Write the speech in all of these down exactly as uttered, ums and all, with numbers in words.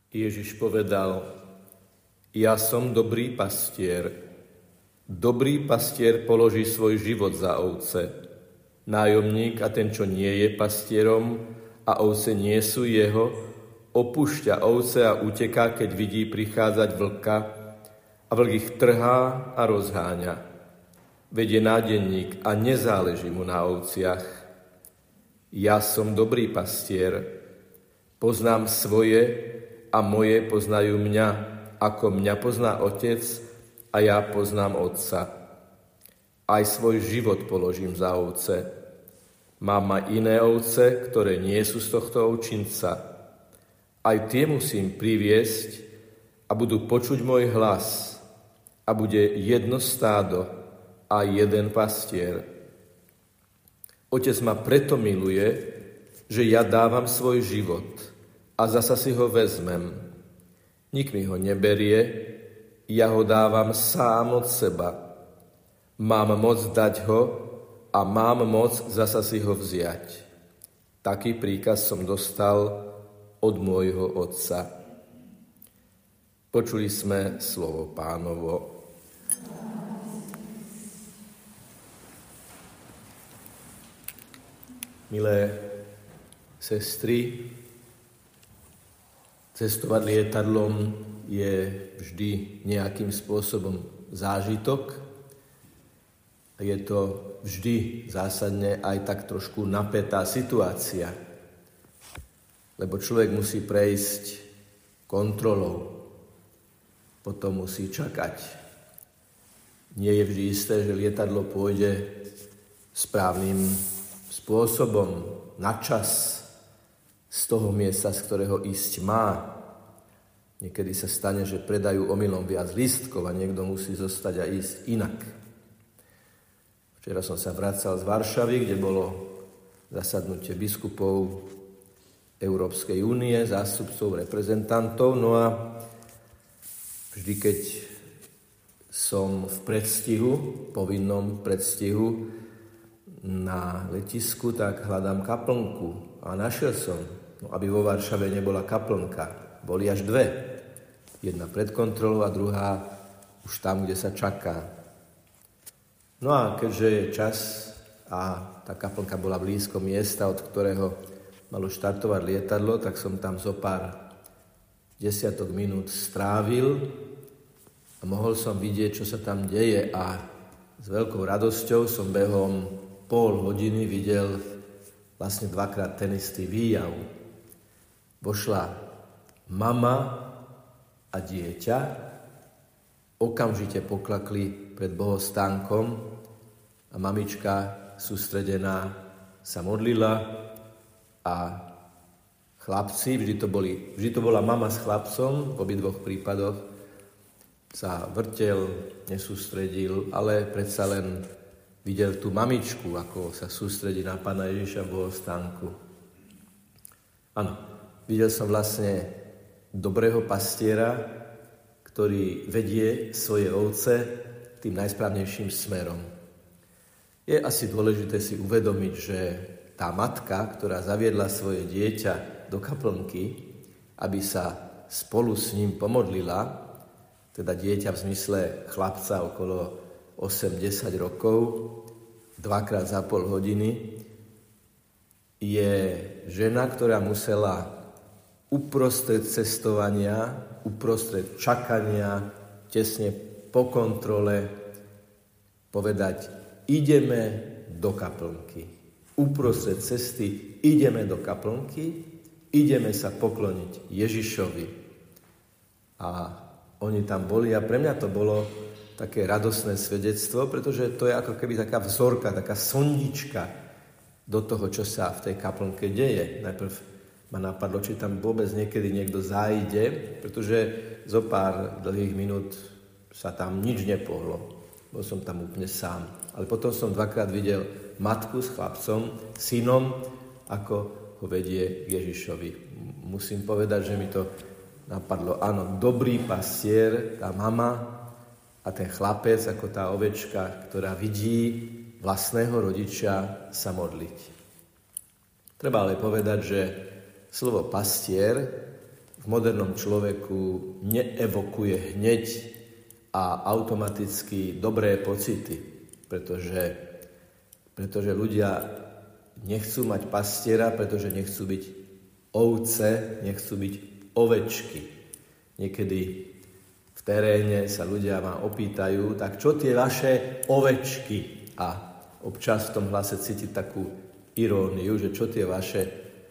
Ježiš povedal: Ja som dobrý pastier. Dobrý pastier položí svoj život za ovce. Nájomník a ten, čo nie je pastierom a ovce nie sú jeho, opúšťa ovce a uteká, keď vidí prichádzať vlka, a vlk ich trhá a rozháňa. Veď je nádenník a nezáleží mu na ovciach. Ja som dobrý pastier. Poznám svoje a moje poznajú mňa, ako mňa pozná Otec a ja poznám Otca. Aj svoj život položím za ovce. Mám aj iné ovce, ktoré nie sú z tohto ovčinca. Aj tie musím priviesť a budú počuť môj hlas a bude jedno stádo a jeden pastier. Otec ma preto miluje, že ja dávam svoj život a zasa si ho vezmem. Nik mi ho neberie, ja ho dávam sám od seba. Mám moc dať ho a mám moc zasa si ho vziať. Taký príkaz som dostal od môjho Otca. Počuli sme slovo Pánovo. Milé sestry, cestovať lietadlom je vždy nejakým spôsobom zážitok. Je to vždy zásadne aj tak trošku napätá situácia, lebo človek musí prejsť kontrolou, potom musí čakať. Nie je vždy isté, že lietadlo pôjde správnym spôsobom, na čas, z toho miesta, z ktorého ísť má. Niekedy sa stane, že predajú omylom viac lístkov a niekto musí zostať a ísť inak. Včera som sa vracal z Varšavy, kde bolo zasadnutie biskupov Európskej únie, zástupcov, reprezentantov. No a vždy, keď som v predstihu, povinnom predstihu na letisku, tak hľadám kaplnku. A našiel som, no, aby vo Varšave nebola kaplnka. Boli až dve. Jedna pred kontrolou a druhá už tam, kde sa čaká. No a keďže je čas a tá kaplnka bola blízko miesta, od ktorého malo štartovať lietadlo, tak som tam zo pár desiatok minút strávil a mohol som vidieť, čo sa tam deje, a s veľkou radosťou som behom pol hodiny videl vlastne dvakrát ten istý výjav. Vošla mama a dieťa, okamžite poklakli pred bohostánkom a mamička sústredená sa modlila a chlapci, vždy to, boli, vždy to bola mama s chlapcom, v obidvoch prípadoch sa vrtel, nesústredil, ale predsa len videl tú mamičku, ako sa sústredí na Pána Ježiša v bohostánku. Áno, videl som vlastne dobrého pastiera, ktorý vedie svoje ovce tým najsprávnejším smerom. Je asi dôležité si uvedomiť, že tá matka, ktorá zaviedla svoje dieťa do kaplnky, aby sa spolu s ním pomodlila, teda dieťa v zmysle chlapca okolo osem desať rokov, dvakrát za pol hodiny, je žena, ktorá musela uprostred cestovania, uprostred čakania, tesne po kontrole povedať: ideme do kaplnky. Uprostred cesty ideme do kaplnky, ideme sa pokloniť Ježišovi. A oni tam boli a pre mňa to bolo také radosné svedectvo, pretože to je ako keby taká vzorka, taká sondička do toho, čo sa v tej kaplnke deje. Najprv ma napadlo, či tam vôbec niekedy niekto zájde, pretože zo pár dlhých minút sa tam nič nepohlo. Bol som tam úplne sám. Ale potom som dvakrát videl matku s chlapcom, synom, ako ho vedie Ježišovi. Musím povedať, že mi to napadlo. Áno, dobrý pastier, tá mama, a ten chlapec ako tá ovečka, ktorá vidí vlastného rodiča sa modliť. Treba ale povedať, že slovo pastier v modernom človeku neevokuje hneď a automaticky dobré pocity, pretože, pretože ľudia nechcú mať pastiera, pretože nechcú byť ovce, nechcú byť ovečky. Niekedy v teréne sa ľudia ma opýtajú, tak čo tie vaše ovečky? A občas v tom hlase cítiť takú iróniu, že čo tie vaše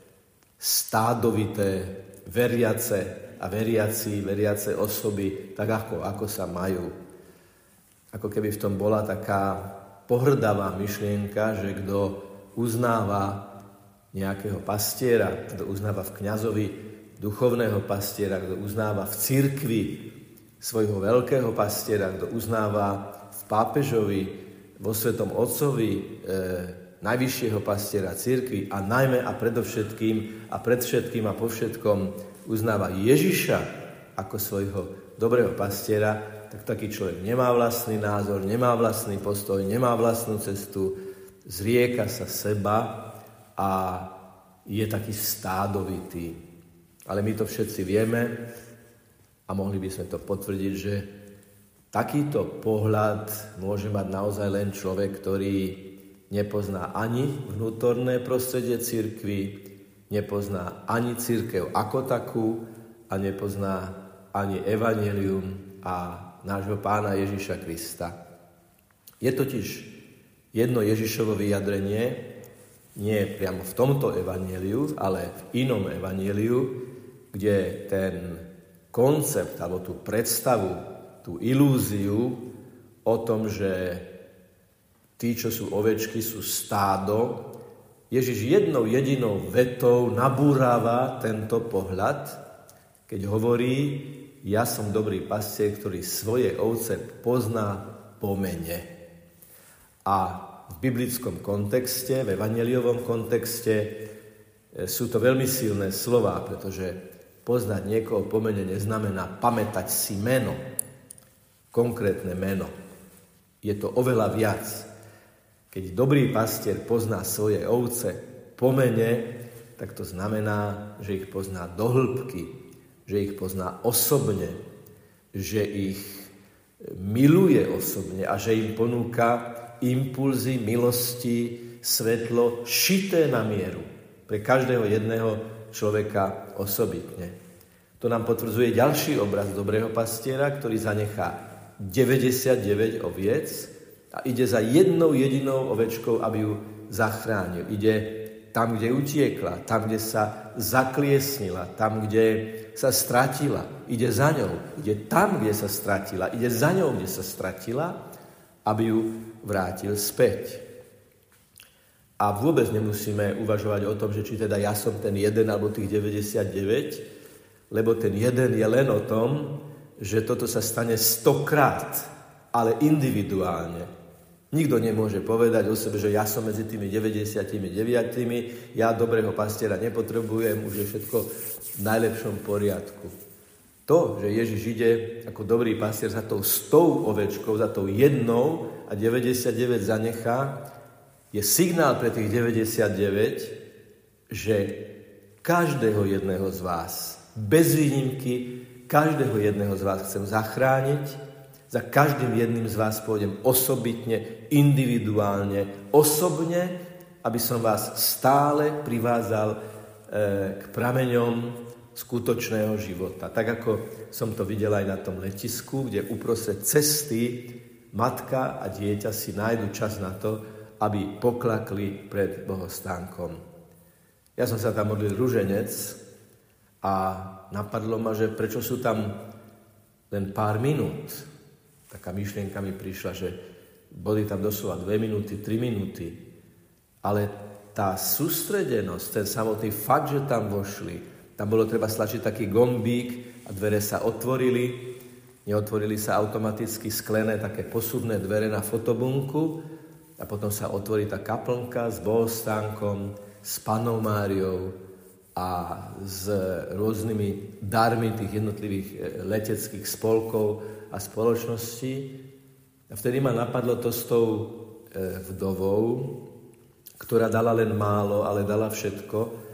stádovité, veriace a veriaci, veriace osoby, tak ako, ako sa majú. Ako keby v tom bola taká pohrdavá myšlienka, že kto uznáva nejakého pastiera, kto uznáva v kňazovi duchovného pastiera, kto uznáva v cirkvi svojho veľkého pastiera, kto uznáva v pápežovi, vo Svetom Otcovi e, najvyššieho pastiera cirkvi a najmä a predovšetkým a pred všetkým a po všetkom uznáva Ježiša ako svojho dobrého pastiera, tak taký človek nemá vlastný názor, nemá vlastný postoj, nemá vlastnú cestu, zrieka sa seba a je taký stádovitý. Ale my to všetci vieme a mohli by sme to potvrdiť, že takýto pohľad môže mať naozaj len človek, ktorý nepozná ani vnútorné prostredie cirkvi, nepozná ani cirkev ako takú a nepozná ani evanjelium a nášho Pána Ježiša Krista. Je totiž jedno Ježišovo vyjadrenie, nie priamo v tomto evanjeliu, ale v inom evanjeliu, kde ten koncept alebo tú predstavu, tú ilúziu o tom, že tí, čo sú ovečky, sú stádo, Ježiš jednou jedinou vetou nabúrava tento pohľad, keď hovorí, ja som dobrý pastier, ktorý svoje ovce pozná po mene. A v biblickom kontexte, v evanjeliovom kontexte sú to veľmi silné slová, pretože poznať niekoho po mene neznamená pamätať si meno, konkrétne meno. Je to oveľa viac. Keď dobrý pastier pozná svoje ovce po mene, tak to znamená, že ich pozná do hĺbky, že ich pozná osobne, že ich miluje osobne a že im ponúka impulzy, milosti, svetlo šité na mieru pre každého jedného človeka osobitne. To nám potvrdzuje ďalší obraz dobrého pastiera, ktorý zanechá deväťdesiatdeväť oviec a ide za jednou jedinou ovečkou, aby ju zachránil. Ide tam, kde utiekla, tam, kde sa zakliesnila, tam, kde sa stratila. Ide za ňou. Ide tam, kde sa stratila. Ide za ňou, kde sa stratila, aby ju vrátil späť. A vôbec nemusíme uvažovať o tom, že či teda ja som ten jeden alebo tých deväťdesiatdeväť, lebo ten jeden je len o tom, že toto sa stane stokrát, ale individuálne. Nikto nemôže povedať o sebe, že ja som medzi tými deväťdesiatdeväť, ja dobrého pastiera nepotrebujem, už je všetko v najlepšom poriadku. To, že Ježiš ide ako dobrý pastier za tou stou ovečkou, za tou jednou a deväťdesiatdeväť zanechá, je signál pre tých deväťdesiatdeväť, že každého jedného z vás, bez výnimky, každého jedného z vás chcem zachrániť, za každým jedným z vás pôjdem osobitne, individuálne, osobne, aby som vás stále privádzal e, k prameňom skutočného života. Tak ako som to videl aj na tom letisku, kde uprostred cesty matka a dieťa si nájdu čas na to, aby poklakli pred bohostánkom. Ja som sa tam modlil ruženec a napadlo ma, že prečo sú tam len pár minút. Taká myšlienka mi prišla, že boli tam doslova dve minúty, tri minúty. Ale tá sústredenosť, ten samotný fakt, že tam vošli, tam bolo treba stlačiť taký gombík a dvere sa otvorili. Neotvorili sa automaticky sklené také posuvné dvere na fotobunku a potom sa otvorí tá kaplnka s bohostánkom, s Pannou Máriou a s rôznymi darmi tých jednotlivých leteckých spolkov a spoločností. A vtedy ma napadlo to s tou vdovou, ktorá dala len málo, ale dala všetko,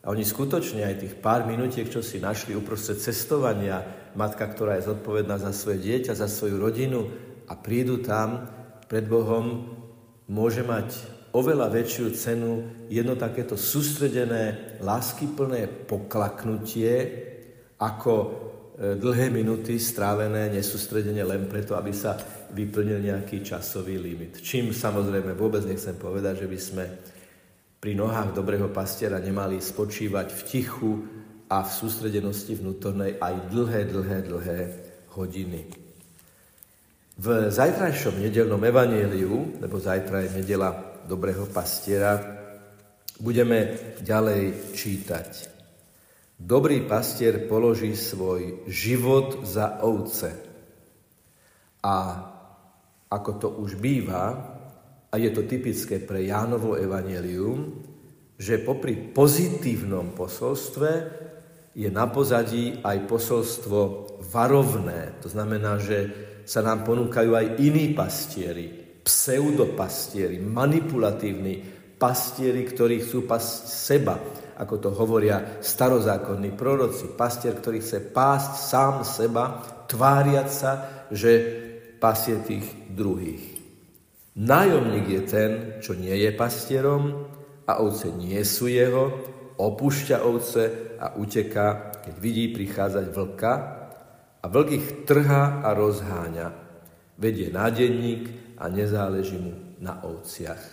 A oni skutočne aj tých pár minutiek, čo si našli uprostred cestovania, matka, ktorá je zodpovedná za svoje dieťa, za svoju rodinu a prídu tam pred Bohom, môže mať oveľa väčšiu cenu jedno takéto sústredené, láskyplné poklaknutie, ako dlhé minúty strávené nesústredene len preto, aby sa vyplnil nejaký časový limit. Čím samozrejme vôbec nechcem povedať, že by sme pri nohách dobrého pastiera nemali spočívať v tichu a v sústredenosti vnútornej aj dlhé, dlhé, dlhé hodiny. V zajtrajšom nedeľnom evanjeliu, lebo zajtra je nedeľa dobrého pastiera, budeme ďalej čítať. Dobrý pastier položí svoj život za ovce. A ako to už býva, a je to typické pre Jánovo evanjelium, že popri pozitívnom posolstve je na pozadí aj posolstvo varovné. To znamená, že sa nám ponúkajú aj iní pastieri, pseudopastieri, manipulatívni pastieri, ktorí chcú pasť seba, ako to hovoria starozákonní proroci. Pastier, ktorý chce pásť sám seba, tváriať sa, že pasie tých druhých. Nájomník je ten, čo nie je pastierom a ovce nie sú jeho, opúšťa ovce a uteká, keď vidí prichádzať vlka a vlk ich trhá a rozháňa. Vedie nádenník a nezáleží mu na ovciach.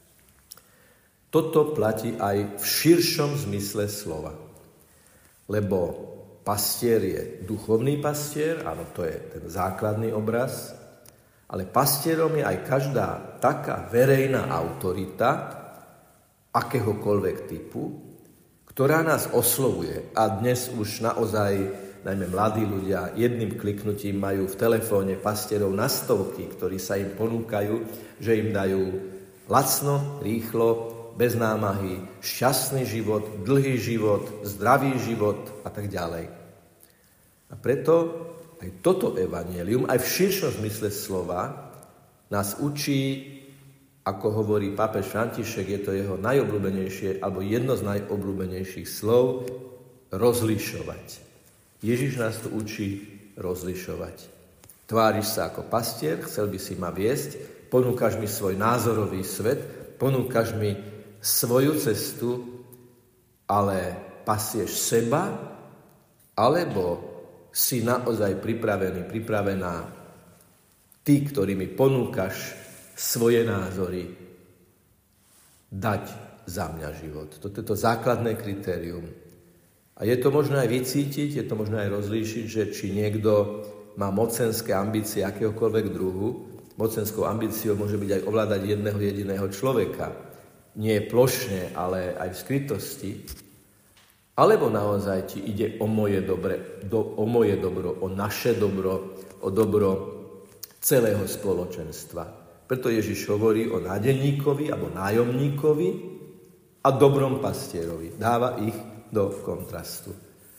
Toto platí aj v širšom zmysle slova. Lebo pastier je duchovný pastier, áno, to je ten základný obraz, ale pastierom je aj každá taká verejná autorita, akéhokoľvek typu, ktorá nás oslovuje. A dnes už naozaj, najmä mladí ľudia, jedným kliknutím majú v telefóne pastierov na stovky, ktorí sa im ponúkajú, že im dajú lacno, rýchlo, bez námahy, šťastný život, dlhý život, zdravý život a tak ďalej. A preto aj toto evanjelium, aj v širšom zmysle slova, nás učí, ako hovorí pápež František, je to jeho najobľúbenejšie, alebo jedno z najobľúbenejších slov, rozlišovať. Ježiš nás tu učí rozlišovať. Tváriš sa ako pastier, chcel by si ma viesť, ponúkaš mi svoj názorový svet, ponúkaš mi svoju cestu, ale pasieš seba, alebo si naozaj pripravený, pripravená, ty, ktorý mi ponúkaš svoje názory, dať za mňa život. Toto je to základné kritérium. A je to možné aj vycítiť, je to možné aj rozlíšiť, že či niekto má mocenské ambície akéhokoľvek druhu. Mocenskou ambíciou môže byť aj ovládať jedného jediného človeka. Nie plošne, ale aj v skrytosti. Alebo naozaj ti ide o moje, dobre, do, o moje dobro, o naše dobro, o dobro celého spoločenstva. Preto Ježiš hovorí o nádenníkovi alebo nájomníkovi a dobrom pastierovi. Dáva ich do kontrastu.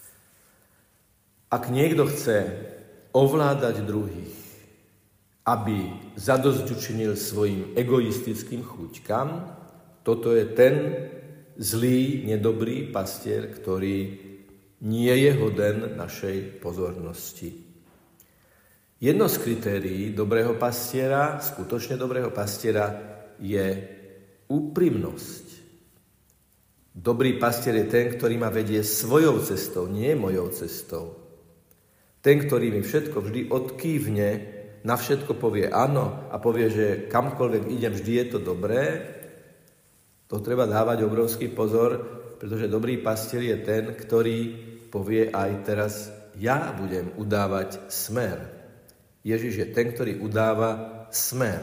Ak niekto chce ovládať druhých, aby zadosťučinil svojim egoistickým chuťkam, toto je ten zlý, nedobrý pastier, ktorý nie je hoden našej pozornosti. Jedno z kritérií dobrého pastiera, skutočne dobrého pastiera, je úprimnosť. Dobrý pastier je ten, ktorý ma vedie svojou cestou, nie mojou cestou. Ten, ktorý mi všetko vždy odkývne, na všetko povie áno a povie, že kamkoľvek idem, vždy je to dobré. To treba dávať obrovský pozor, pretože dobrý pastier je ten, ktorý povie aj teraz, ja budem udávať smer. Ježiš je ten, ktorý udáva smer.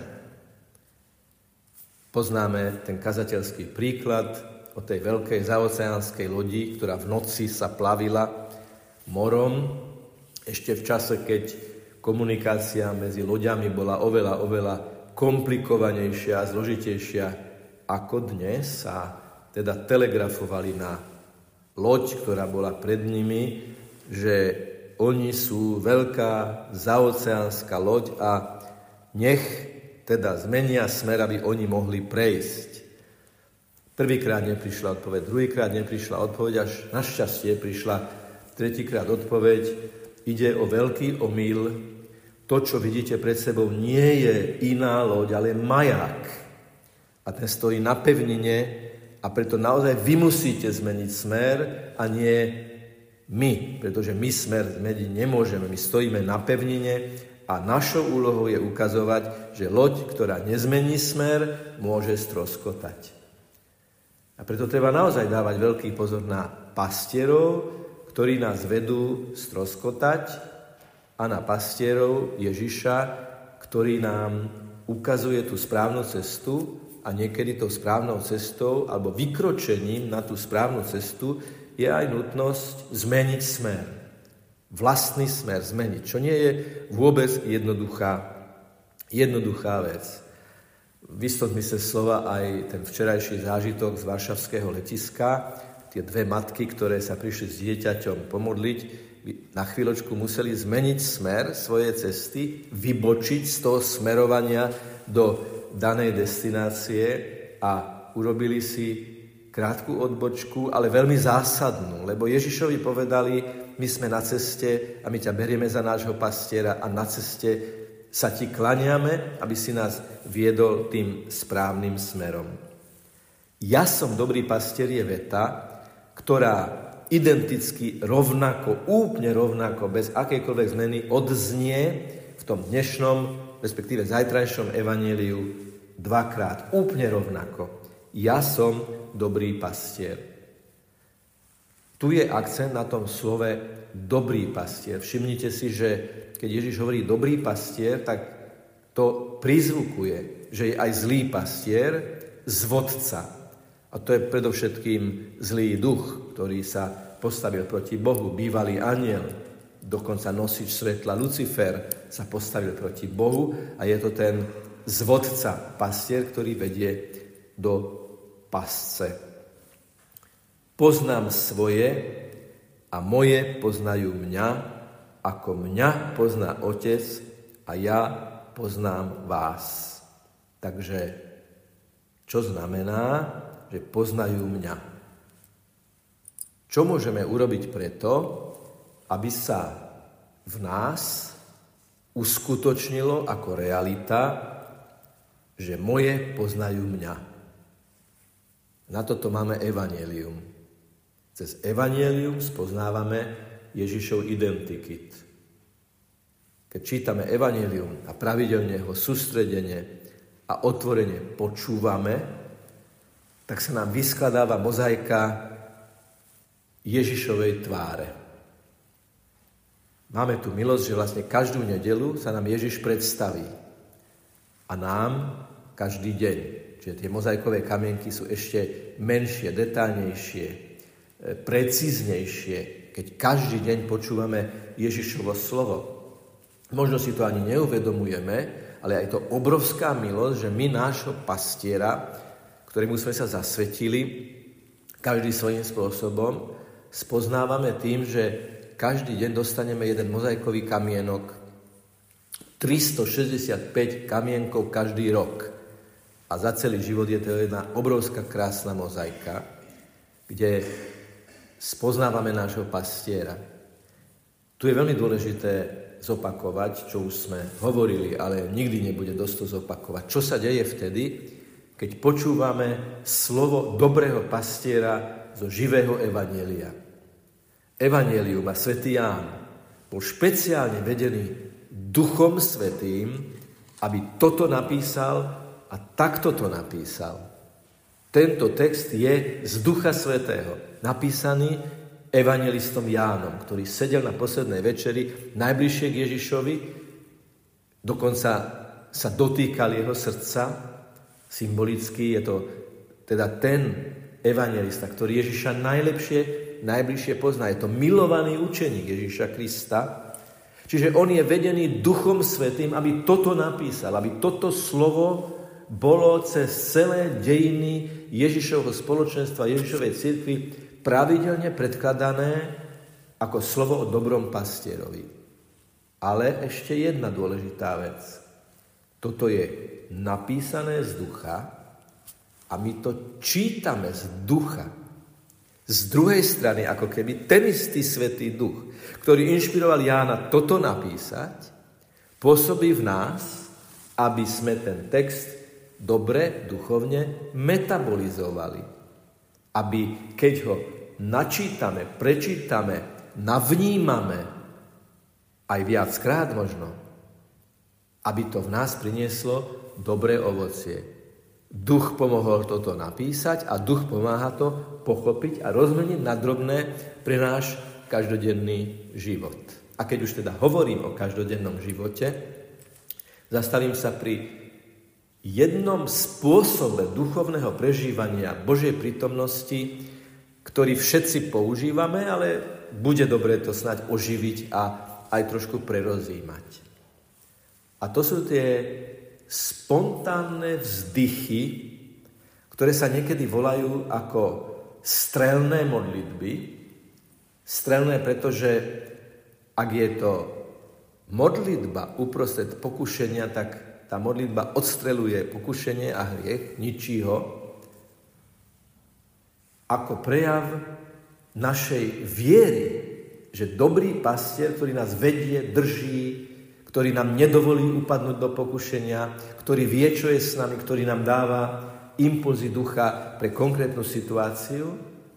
Poznáme ten kazateľský príklad o tej veľkej zaoceánskej lodi, ktorá v noci sa plavila morom, ešte v čase, keď komunikácia medzi loďami bola oveľa, oveľa komplikovanejšia a zložitejšia ako dnes, sa teda telegrafovali na loď, ktorá bola pred nimi, že oni sú veľká zaoceánska loď a nech teda zmenia smer, aby oni mohli prejsť. Prvýkrát neprišla odpoveď, druhýkrát neprišla odpoveď, až našťastie prišla tretíkrát odpoveď. Ide o veľký omyl. To, čo vidíte pred sebou, nie je iná loď, ale maják. A ten stojí na pevnine a preto naozaj vy musíte zmeniť smer a nie my, pretože my smer zmeniť nemôžeme. My stojíme na pevnine a našou úlohou je ukazovať, že loď, ktorá nezmení smer, môže stroskotať. A preto treba naozaj dávať veľký pozor na pastierov, ktorí nás vedú stroskotať, a na pastierov Ježiša, ktorý nám ukazuje tú správnu cestu, a niekedy tou správnou cestou alebo vykročením na tú správnu cestu je aj nutnosť zmeniť smer. Vlastný smer zmeniť, čo nie je vôbec jednoduchá, jednoduchá vec. V istom zmysle slova aj ten včerajší zážitok z varšavského letiska, tie dve matky, ktoré sa prišli s dieťaťom pomodliť, na chvíľočku museli zmeniť smer svojej cesty, vybočiť z toho smerovania do danej destinácie a urobili si krátku odbočku, ale veľmi zásadnú, lebo Ježišovi povedali, my sme na ceste a my ťa berieme za nášho pastiera a na ceste sa ti klaniame, aby si nás viedol tým správnym smerom. Ja som dobrý pastier je veta, ktorá identicky rovnako, úplne rovnako, bez akejkoľvek zmeny odznie v tom dnešnom, respektíve zajtrajšom evanjeliu dvakrát. Úplne rovnako. Ja som dobrý pastier. Tu je akcent na tom slove dobrý pastier. Všimnite si, že keď Ježiš hovorí dobrý pastier, tak to prizvukuje, že je aj zlý pastier, zvodca. A to je predovšetkým zlý duch, ktorý sa postavil proti Bohu, bývalý anjel, dokonca nosič svetla Lucifer sa postavil proti Bohu a je to ten zvodca, pastier, ktorý vedie do pasce. Poznám svoje a moje poznajú mňa, ako mňa pozná Otec a ja poznám vás. Takže, čo znamená, že poznajú mňa? Čo môžeme urobiť preto, aby sa v nás uskutočnilo ako realita, že moje poznajú mňa? Na toto máme evanjelium. Cez evanjelium spoznávame Ježišov identikit. Keď čítame evanjelium a pravidelne ho sústredene a otvorene počúvame, tak sa nám vyskladáva mozaika Ježišovej tváre. Máme tu milosť, že vlastne každú nedeľu sa nám Ježiš predstaví. A nám každý deň. Čiže tie mozaikové kamienky sú ešte menšie, detailnejšie, precíznejšie, keď každý deň počúvame Ježišovo slovo. Možno si to ani neuvedomujeme, ale aj to obrovská milosť, že my nášho pastiera, ktorému sme sa zasvetili, každý svojím spôsobom, spoznávame tým, že každý deň dostaneme jeden mozaikový kamienok, tristošesťdesiatpäť kamienkov každý rok. A za celý život je to jedna obrovská krásna mozaika, kde spoznávame nášho pastiera. Tu je veľmi dôležité zopakovať, čo už sme hovorili, ale nikdy nebude dosť to zopakovať. Čo sa deje vtedy, keď počúvame slovo dobrého pastiera zo živého evanjelia. Evanjelium a svätý Ján bol špeciálne vedený Duchom Svätým, aby toto napísal a takto to napísal. Tento text je z Ducha Svätého, napísaný evanjelistom Jánom, ktorý sedel na poslednej večeri najbližšie k Ježišovi, dokonca sa dotýkal jeho srdca, symbolicky je to teda ten evanjelista, ktorý Ježiša najlepšie, najbližšie pozná. Je to milovaný učeník Ježiša Krista. Čiže on je vedený Duchom Svätým, aby toto napísal, aby toto slovo bolo cez celé dejiny Ježišovho spoločenstva, Ježišovej cirkvi pravidelne predkladané ako slovo o dobrom pastierovi. Ale ešte jedna dôležitá vec. Toto je napísané z ducha, A my to čítame z ducha. Z druhej strany, ako keby ten istý Svätý Duch, ktorý inšpiroval Jána toto napísať, pôsobí v nás, aby sme ten text dobre, duchovne metabolizovali. Aby keď ho načítame, prečítame, navnímame, aj viackrát možno, aby to v nás prinieslo dobré ovocie. Duch pomohol toto napísať a duch pomáha to pochopiť a rozmeniť na drobné pre náš každodenný život. A keď už teda hovorím o každodennom živote, zastavím sa pri jednom spôsobe duchovného prežívania Božej prítomnosti, ktorý všetci používame, ale bude dobre to snáď oživiť a aj trošku prerozímať. A to sú tie spontánne vzdychy, ktoré sa niekedy volajú ako strelné modlitby. Strelné, pretože ak je to modlitba uprostred pokušenia, tak tá modlitba odstreluje pokušenie a hriech, ničí ho, ako prejav našej viery, že dobrý pastier, ktorý nás vedie, drží, ktorý nám nedovolí upadnúť do pokušenia, ktorý vie, čo je s nami, ktorý nám dáva impulzy ducha pre konkrétnu situáciu.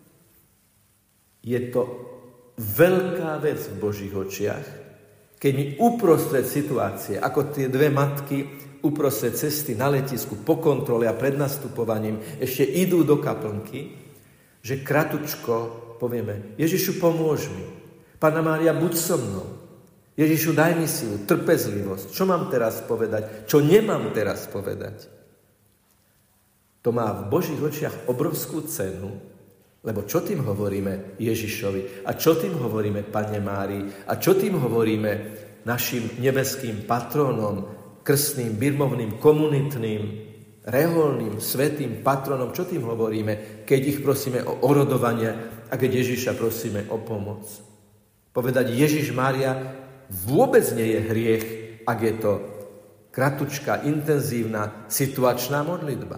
Je to veľká vec v Božích očiach, keď mi uprostred situácie, ako tie dve matky uprostred cesty na letisku po kontrole a pred nastupovaním ešte idú do kaplnky, že kratučko povieme: Ježišu, pomôž mi. Panna Mária, buď so mnou. Ježišu, daj mi silu, trpezlivosť. Čo mám teraz povedať? Čo nemám teraz povedať? To má v Božích očiach obrovskú cenu, lebo čo tým hovoríme Ježišovi? A čo tým hovoríme Panne Márii? A čo tým hovoríme našim nebeským patrónom, krstným, birmovným, komunitným, reholným, svätým patronom? Čo tým hovoríme, keď ich prosíme o orodovanie a keď Ježiša prosíme o pomoc? Povedať Ježiš Mária vôbec nie je hriech, ak je to kratučká, intenzívna, situačná modlitba.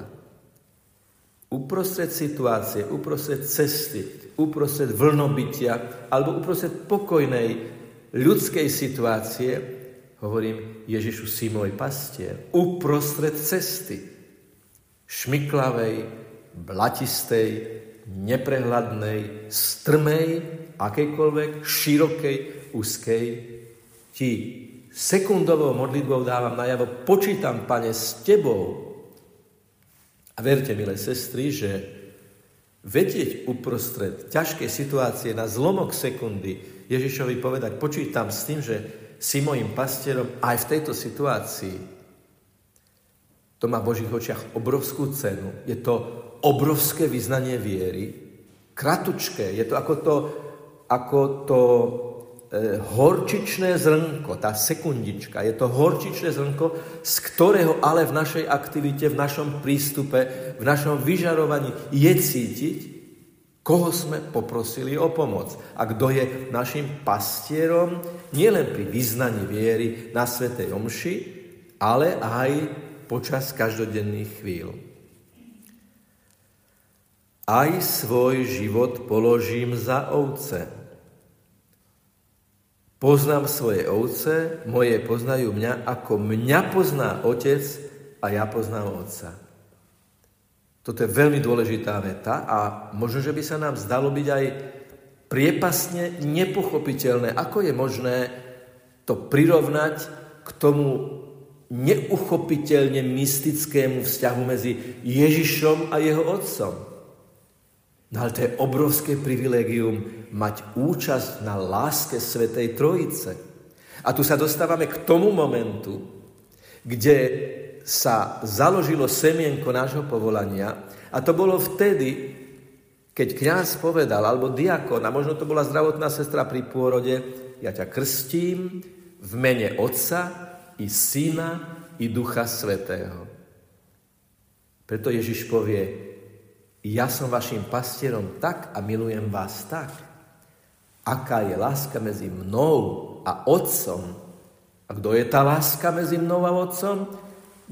Uprostred situácie, uprostred cesty, uprostred vlnobytia alebo uprostred pokojnej ľudskej situácie hovorím: Ježišu, si môj pastier. Uprostred cesty, šmiklavej, blatistej, neprehľadnej, strmej, akejkoľvek, širokej, úzkej, ti sekundovou modlitbou dávam najavo: počítam, Pane, s tebou. A verte, milé sestry, že vedieť uprostred ťažkej situácie na zlomok sekundy Ježišovi povedať: počítam s tým, že si mojím pastierom aj v tejto situácii, to má v Božích očiach obrovskú cenu. Je to obrovské vyznanie viery, kratučké, je to ako to, ako to horčičné zrnko, tá sekundička, je to horčičné zrnko, z ktorého ale v našej aktivite, v našom prístupe, v našom vyžarovaní je cítiť, koho sme poprosili o pomoc a kto je našim pastierom nielen pri vyznaní viery na svätej omši, ale aj počas každodenných chvíľ. Aj svoj život položím za ovce. Poznám svoje ovce, moje poznajú mňa, ako mňa pozná otec a ja poznám otca. Toto je veľmi dôležitá veta a možno, že by sa nám zdalo byť aj priepastne nepochopiteľné, ako je možné to prirovnať k tomu neuchopiteľne mystickému vzťahu medzi Ježišom a jeho otcom. No ale to je obrovské privilégium mať účasť na láske Svätej Trojice. A tu sa dostávame k tomu momentu, kde sa založilo semienko nášho povolania a to bolo vtedy, keď kňaz povedal, alebo diakon, a možno to bola zdravotná sestra pri pôrode: ja ťa krstím v mene Otca i Syna i Ducha Svätého. Preto Ježiš povie: ja som vašim pastierom tak a milujem vás tak. Aká je láska medzi mnou a Otcom? A kto je tá láska medzi mnou a Otcom?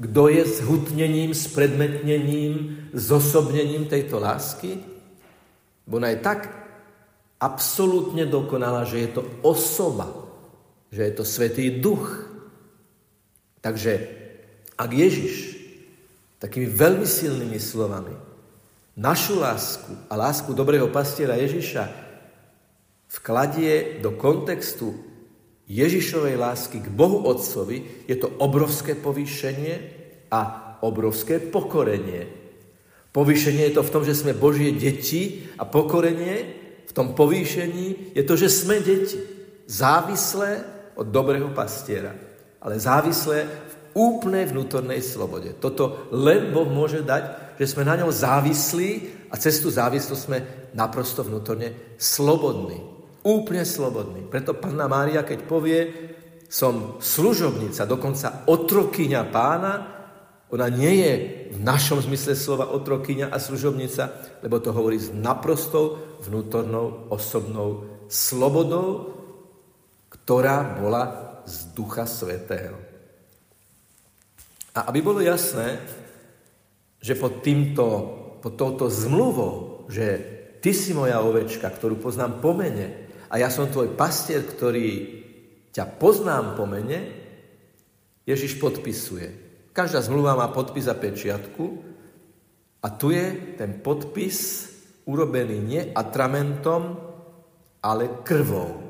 Kto je zhutnením, spredmetnením, zosobnením tejto lásky? Bo ona je tak absolútne dokonalá, že je to osoba, že je to Svätý Duch. Takže ak Ježiš takými veľmi silnými slovami našu lásku a lásku dobrého pastiera Ježiša vkladie do kontextu Ježišovej lásky k Bohu Otcovi, je to obrovské povýšenie a obrovské pokorenie. Povýšenie je to v tom, že sme Božie deti a pokorenie v tom povýšení je to, že sme deti. Závislé od dobrého pastiera, ale závislé v úplnej vnútornej slobode. Toto len Boh môže dať, že sme na ňom závislí a cez tú závislosť sme naprosto vnútorne slobodní. Úplne slobodní. Preto Panna Mária, keď povie, som služobnica, dokonca otrokyňa Pána, ona nie je v našom zmysle slova otrokyňa a služobnica, lebo to hovorí s naprostou vnútornou osobnou slobodou, ktorá bola z Ducha Svätého. A aby bolo jasné, že pod týmto, pod touto zmluvou, že ty si moja ovečka, ktorú poznám po mene, a ja som tvoj pastier, ktorý ťa poznám po mene, Ježiš podpisuje. Každá zmluva má podpis a pečiatku a tu je ten podpis urobený nie atramentom, ale krvou.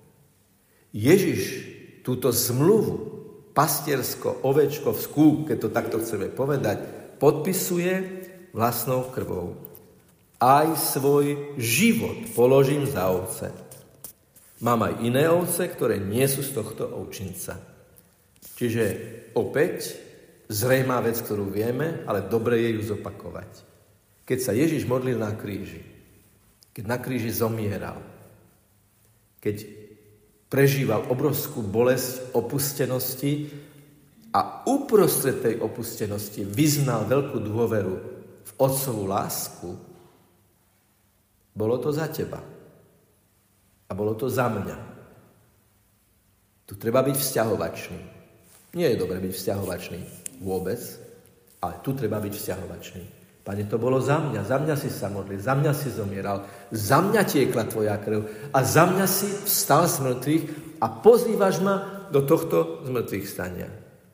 Ježiš túto zmluvu pastiersko-ovečkovskú, keď to takto chceme povedať, podpisuje vlastnou krvou. Aj svoj život položím za ovce. Mám aj iné ovce, ktoré nie sú z tohto ovčinca. Čiže opäť zrejmá vec, ktorú vieme, ale dobre je ju zopakovať. Keď sa Ježiš modlil na kríži, keď na kríži zomieral, keď prežíval obrovskú bolesť opustenosti a uprostred tej opustenosti vyznal veľkú dôveru v Otcovú lásku, bolo to za teba. A bolo to za mňa. Tu treba byť vzťahovačný. Nie je dobre byť vzťahovačný vôbec, ale tu treba byť vzťahovačný. Pane, to bolo za mňa. Za mňa si sa modlil, za mňa si zomieral, za mňa tiekla tvoja krv a za mňa si vstal z mŕtvych a pozývaš ma do tohto z mŕtvych stania.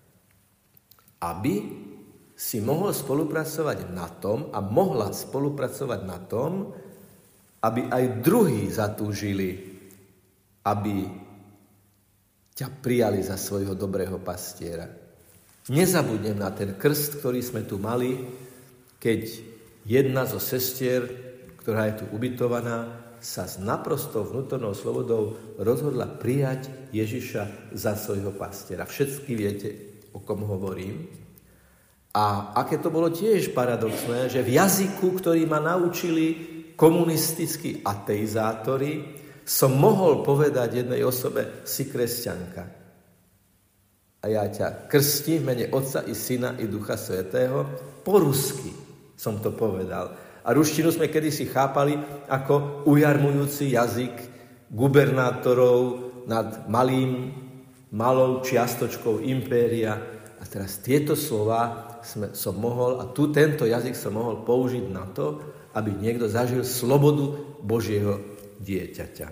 Aby si mohol spolupracovať na tom a mohla spolupracovať na tom, aby aj druhí zatúžili, aby ťa prijali za svojho dobrého pastiera. Nezabudnem na ten krst, ktorý sme tu mali, keď jedna zo sestier, ktorá je tu ubytovaná, sa s naprostou vnútornou slobodou rozhodla prijať Ježiša za svojho pastiera. Všetky viete, o kom hovorím. A aké to bolo tiež paradoxné, že v jazyku, ktorý ma naučili komunistickí ateizátori, som mohol povedať jednej osobe, si kresťanka. A ja ťa krstím v mene Otca i Syna i Ducha Svätého. Po rusky som to povedal. A ruštinu sme kedysi chápali ako ujarmujúci jazyk gubernátorov nad malým, malou čiastočkou impéria. A teraz tieto slova sme, som mohol, a tu tento jazyk som mohol použiť na to, aby niekto zažil slobodu Božieho dieťaťa.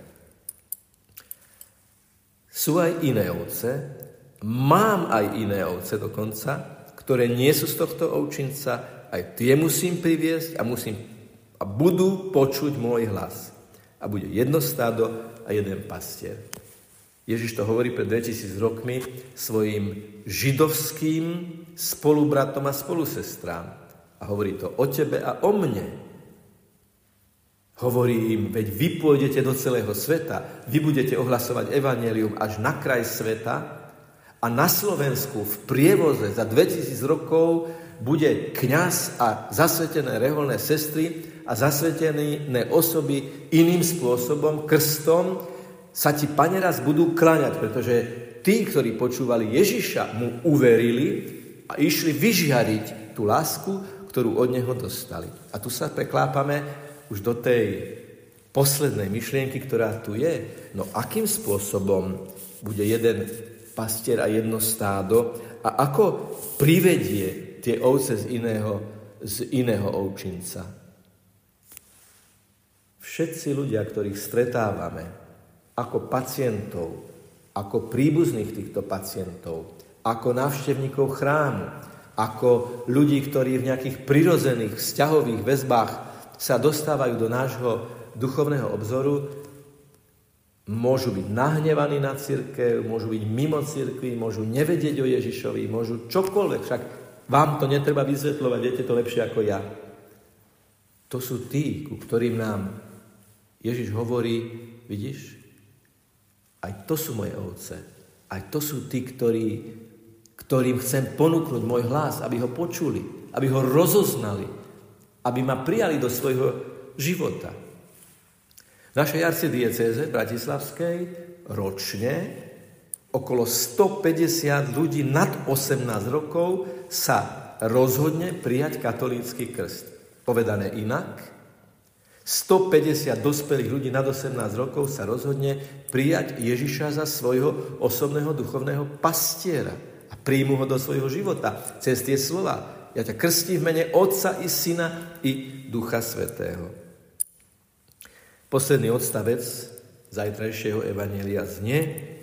Sú aj iné ovce, mám aj iné ovce dokonca, ktoré nie sú z tohto ovčinca, aj tie musím priviesť a, musím, a budú počuť môj hlas. A bude jedno stádo a jeden pastier. Ježiš to hovorí pred dvetisíc rokmi svojim židovským spolubratom a spolusestrám. A hovorí to o tebe a o mne. Hovorí im, veď vy pôjdete do celého sveta, vy budete ohlasovať evanjelium až na kraj sveta a na Slovensku v prievoze za dvetisíc rokov bude kňaz a zasvetené reholné sestry a zasvetené osoby iným spôsobom, krstom, sa ti, Pane, raz budú kláňať, pretože tí, ktorí počúvali Ježiša, mu uverili a išli vyžiariť tú lásku, ktorú od neho dostali. A tu sa preklápame už do tej poslednej myšlienky, ktorá tu je. No akým spôsobom bude jeden pastier a jedno stádo a ako privedie tie ovce z iného, z iného ovčinca. Všetci ľudia, ktorých stretávame ako pacientov, ako príbuzných týchto pacientov, ako návštevníkov chrámu, ako ľudí, ktorí v nejakých prirodzených vzťahových väzbách sa dostávajú do nášho duchovného obzoru, môžu byť nahnevaní na cirkev, môžu byť mimo cirkvi, môžu nevedieť o Ježišovi, môžu čokoľvek, však vám to netreba vysvetľovať, viete to lepšie ako ja. To sú tí, ku ktorým nám Ježiš hovorí, vidíš, aj to sú moje ovce, aj to sú tí, ktorí ktorým chcem ponúknuť môj hlas, aby ho počuli, aby ho rozoznali, aby ma prijali do svojho života. V našej arcidiecéze bratislavskej ročne okolo stopäťdesiat ľudí nad osemnásť rokov sa rozhodne prijať katolícky krst. Povedané inak, stopäťdesiat dospelých ľudí nad osemnásť rokov sa rozhodne prijať Ježiša za svojho osobného duchovného pastiera. Príjmu ho do svojho života cez tie slova. Ja ťa krstím v mene Otca i Syna i Ducha Svätého. Posledný odstavec zajtrajšieho evanjelia znie: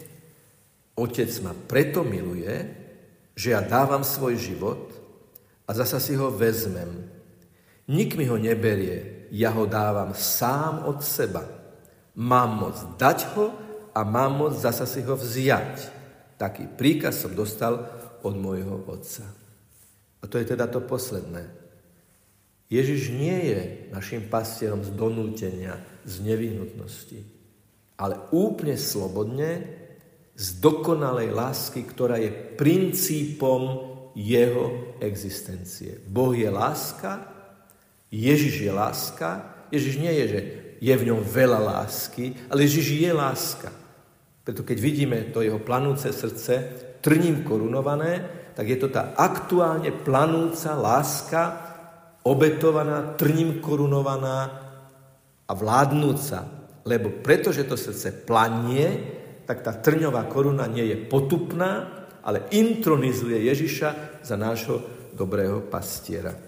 Otec ma preto miluje, že ja dávam svoj život a zasa si ho vezmem. Nik mi ho neberie, ja ho dávam sám od seba. Mám moc dať ho a mám moc zasa si ho vziať. Taký príkaz som dostal od môjho Otca. A to je teda to posledné. Ježiš nie je našim pastierom z donútenia, z nevyhnutnosti, ale úplne slobodne, z dokonalej lásky, ktorá je princípom jeho existencie. Boh je láska, Ježiš je láska. Ježiš nie je, že je v ňom veľa lásky, ale Ježiš je láska. Preto keď vidíme to jeho planúce srdce, trním korunované, tak je to tá aktuálne planúca láska, obetovaná, trním korunovaná a vládnúca. Lebo pretože to srdce planie, tak tá trňová koruna nie je potupná, ale intronizuje Ježiša za nášho dobrého pastiera.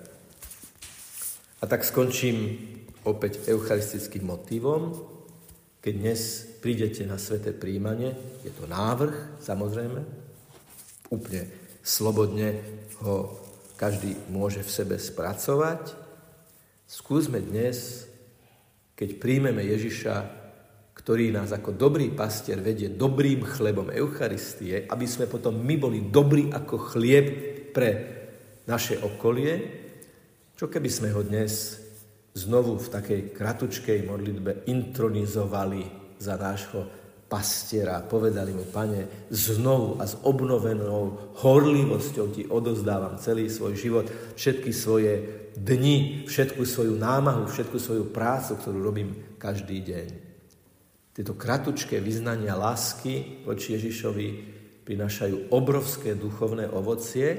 A tak skončím opäť eucharistickým motívom. Keď dnes prídete na sväté prijímanie, je to návrh, samozrejme, úplne slobodne ho každý môže v sebe spracovať. Skúsme dnes, keď príjmeme Ježiša, ktorý nás ako dobrý pastier vedie dobrým chlebom Eucharistie, aby sme potom my boli dobrí ako chlieb pre naše okolie, čo keby sme ho dnes znovu v takej kratučkej modlitbe intronizovali za nášho pastiera. Povedali mu: Pane, znovu a s obnovenou horlivosťou ti odovzdávam celý svoj život, všetky svoje dni, všetku svoju námahu, všetku svoju prácu, ktorú robím každý deň. Tieto kratučké vyznania lásky voči Ježišovi prinášajú obrovské duchovné ovocie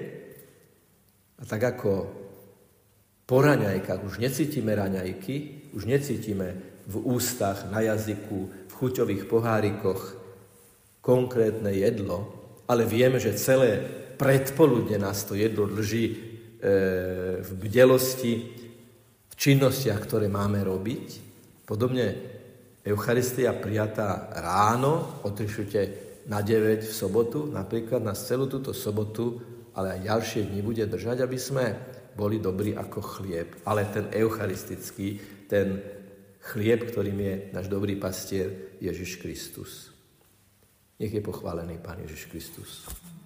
a tak ako po raňajkách už necítime raňajky, už necítime v ústach, na jazyku, v chuťových pohárikoch konkrétne jedlo, ale vieme, že celé predpoludne nás to jedlo drží e, v bdelosti, v činnostiach, ktoré máme robiť. Podobne Eucharistia prijatá ráno, o tri štvrte na deväť v sobotu, napríklad nás celú túto sobotu, ale aj ďalšie dni bude držať, aby sme boli dobrí ako chlieb. Ale ten eucharistický, ten chlieb, ktorým je náš dobrý pastier Ježiš Kristus. Nech je pochválený Pán Ježiš Kristus.